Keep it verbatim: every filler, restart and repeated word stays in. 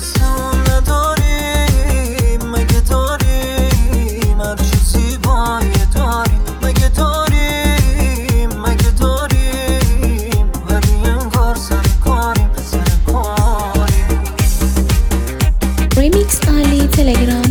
مثل اون نداریم. مگه داریم هر چه زیبایی داریم؟ مگه داریم مگه داریم ولی انگار سر کاریم سر کاریم. Remix Ali Telegram